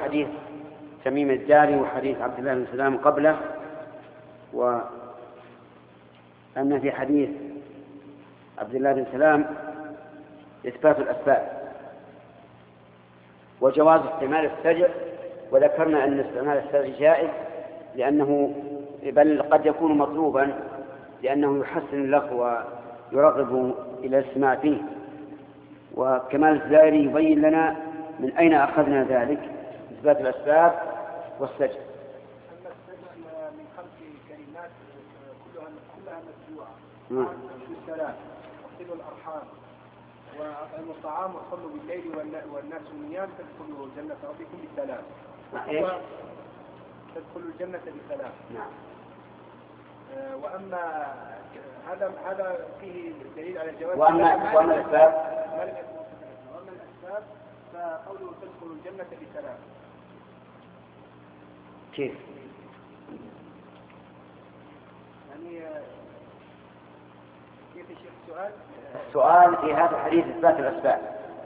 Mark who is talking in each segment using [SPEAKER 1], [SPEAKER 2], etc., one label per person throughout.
[SPEAKER 1] حديث تميم الداري وحديث عبد الله بن سلام قبله، وأن في حديث عبد الله بن سلام إثبات الأسباب وجواز استعمال السجع، وذكرنا أن استعمال السجع جائز لأنه بل قد يكون مطلوبا لأنه يحسن اللفظ ويرغب إلى الاستماع فيه. وكمال الزائري يبين لنا من أين أخذنا ذلك إثبات الأسباب والسجع.
[SPEAKER 2] من خمس كلمات كلها مسجوعة بالسلام وصل الأرحام وأطعموا الطعام وصلوا بالليل والناس نيام تدخلوا جنة ربكم بالسلام. تدخلوا الجنة بالسلام.
[SPEAKER 1] نعم.
[SPEAKER 2] وأما هذا فيه دليل على الجواز.
[SPEAKER 1] وأما الأسباب
[SPEAKER 2] فقوله تدخلوا الجنة بسلام.
[SPEAKER 1] كيف؟
[SPEAKER 2] يعني كيف الشيخ السؤال؟
[SPEAKER 1] السؤال في هذا الحديث إثبات الأسباب.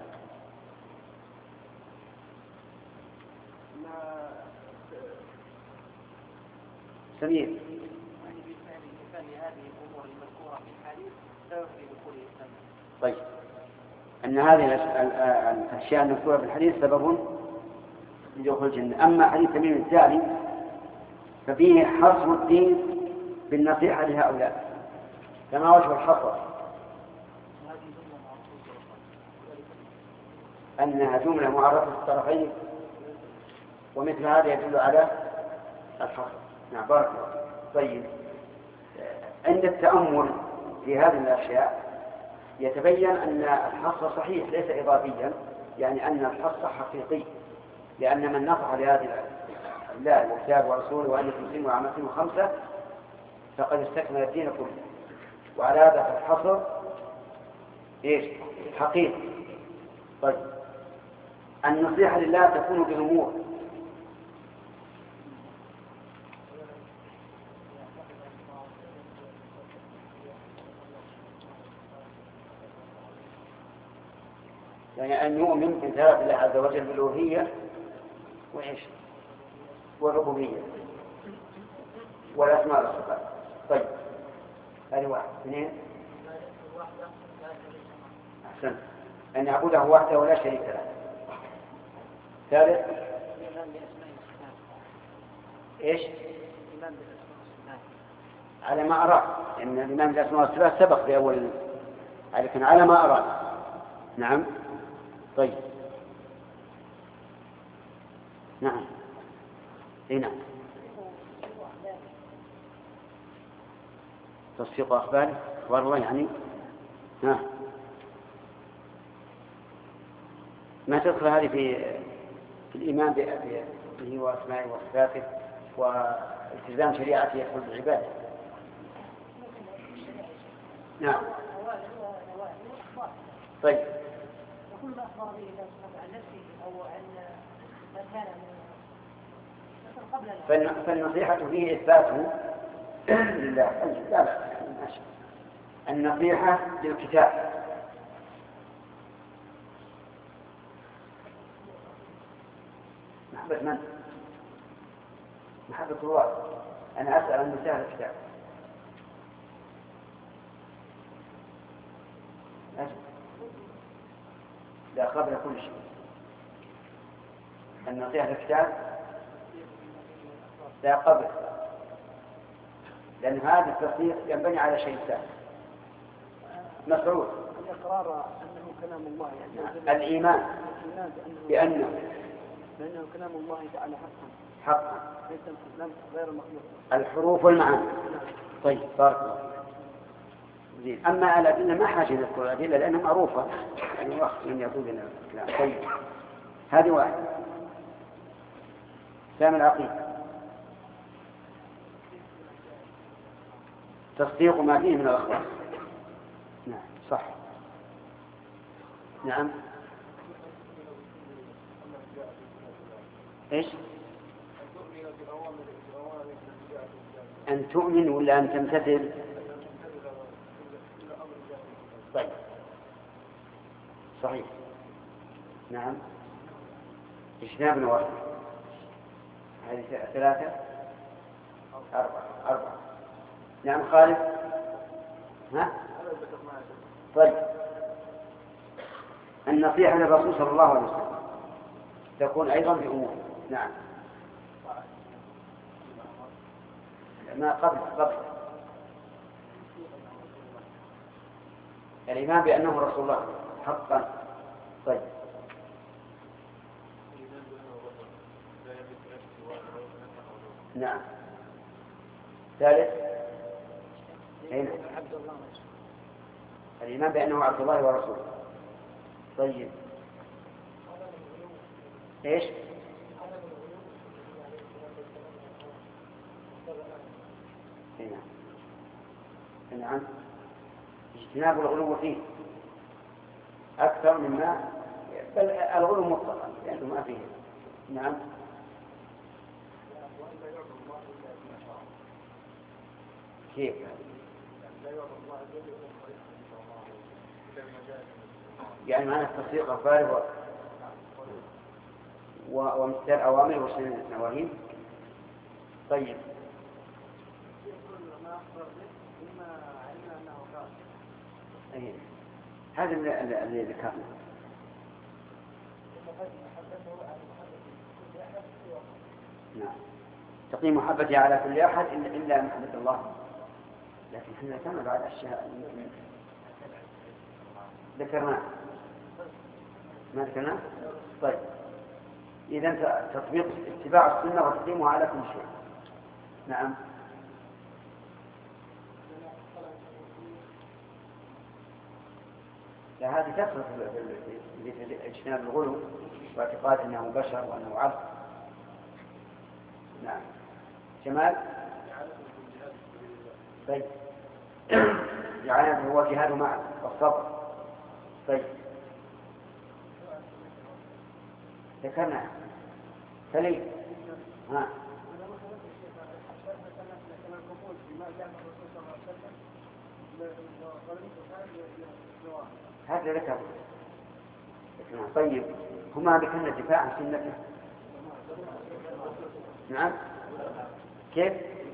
[SPEAKER 1] سمير.
[SPEAKER 2] يعني بمثال هذه الأمور المذكورة في الحديث سبب في دخول الجنة.
[SPEAKER 1] طيب، أن هذه الأشياء المذكورة في الحديث سبب لدخول الجنة. أما حديث تميم الداري ففيه حصر الدين بالنصيحة لهؤلاء، كما وجه الحصر أنها جملة معرفة الطرفين، ومثل هذا يدل على الحصر. نعم، بارك الله. طيب، عند التأمل في هذه الأشياء يتبين أن الحصر صحيح ليس إضافيا، يعني أن الحصر حقيقي، لأن من نصح لهذه الله وكتابه ورسوله وأن يكون وعملته خمسة فقد استكمل الدين كله. وعلى هذا فالحصر حقيقي. طيب، النصيحة لله تكون بأمور. يعني أن يؤمن بذات الله عز وجل بالألوهية والربوبية والأسماء والصفات. طيب، هذه واحد. اثنين، أحسن، أن يعبده وحده ولا شريك له. ثالث، على ما أراد، إن الإمام بالأسماء والصفات سبق في أول، لكن على ما أراد. نعم. طيب، نعم. نعم، تصديق أخباره والله، يعني ما تدخل هذه في الإيمان به وأسمائه وصفاته والتزام شريعته يدخل بالعبادة. نعم. طيب،
[SPEAKER 3] وكل ما أخبر به الله سبحانه عن نفسه أو عن ما كان قبل.
[SPEAKER 1] فالنصيحة فيه إثباته لله. النصيحة للكتاب. محبة من؟ محبة الله. أنا أسأل عن نصيحة الكتاب. لا، قبل كل شيء النصيحة للكتاب لا قبل، لأن هذا التصديق ينبني على شيء ثاني. مسعود.
[SPEAKER 2] الإقرار أنه كلام الله،
[SPEAKER 1] يعني الإيمان بأنه
[SPEAKER 2] كلام الله تعالى
[SPEAKER 1] حقا
[SPEAKER 2] ليس غير المخلوق،
[SPEAKER 1] الحروف والمعاني. طيب، بارك الله. أما الأدلة ما حاجة نذكر الأدلة لأنها معروفة، يعني وقت من يقول لنا الكلام. طيب، هذه واحد. سام العقيدة تصديق ما فيه من الأخبار. نعم، صح. نعم. أن تؤمن ولا أن تمتثل؟ طيب، صحيح. نعم، اجتناب واحد. هذه 3 4. نعم خالد. ها؟ طيب النصيحة للرسول صلى الله عليه وسلم تكون أيضا في أمور. نعم ما قبل الإيمان بأنه رسول الله حقا. طيب نعم ثالث هنا الإيمان بأنه عبد الله ورسوله. طيب إيش؟ هنا نعم اجتناب الغلو فيه أكثر مما بل الغلو مطلقا لأنه ما فيه. نعم كيف يعني معنى التصديق الفارغ وامتثال الأوامر واجتناب النواهي. طيب هذا الذي ذكرنا. نعم تقييم محبتي على كل أحد إلا محبة الله. لكن احنا ذكرنا بعد أشياء ذكرنا ما ذكرنا. طيب إذن تطبيق اتباع السنة وتقييمها على كل شيء. نعم هذه تفرق في اجتناب الغلو واعتقاد أنه بشر وأنه عبد. نعم جمال. طيب يعني هو جهاد معه والصبر. طيب ذكرنا فليه ها هذا ذكر. طيب هما ذكرنا الدفاع عن سنته. نعم كيف؟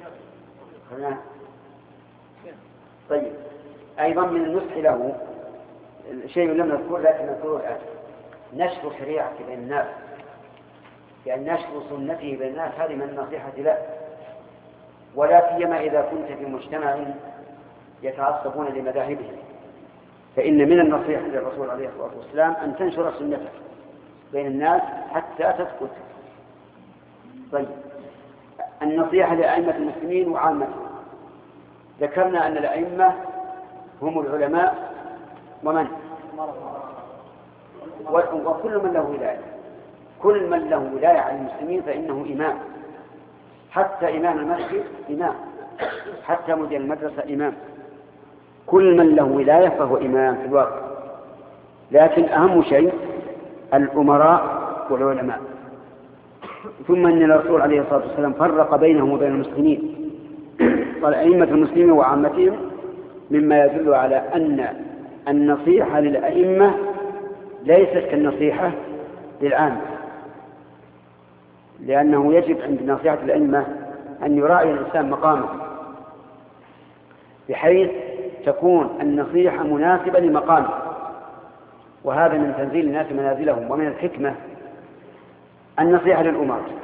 [SPEAKER 1] طيب أيضا من النصح له شيء لم نذكره لكن نذكره الآن نشر شريعته بين الناس لأن نشر سنته بين الناس هذه من النصيحة له ولا سيما إذا كنت في مجتمع يتعصبون لمذاهبهم فإن من النصيحة للرسول عليه الصلاة والسلام أن تنشر سنته بين الناس حتى تثبت. طيب النصيحة لأئمة المسلمين وعامتهم. ذكرنا أن الأئمة هم العلماء ومن وكل من له ولاية. كل من له ولاية على المسلمين فإنه إمام. حتى إمام المسجد إمام حتى مدير المدرسة إمام. كل من له ولاية فهو إمام في الواقع. لكن أهم شيء الأمراء والعلماء. ثم أن الرسول عليه الصلاة والسلام فرق بينهم وبين المسلمين قال أئمة المسلمين وعامتهم مما يدل على أن النصيحة للأئمة ليست كالنصيحة للعامة لأنه يجب عند نصيحة الأئمة أن يراعي الإنسان مقامه بحيث تكون النصيحة مناسبة لمقامه وهذا من تنزيل الناس منازلهم. ومن الحكمة النصيحة للأمراء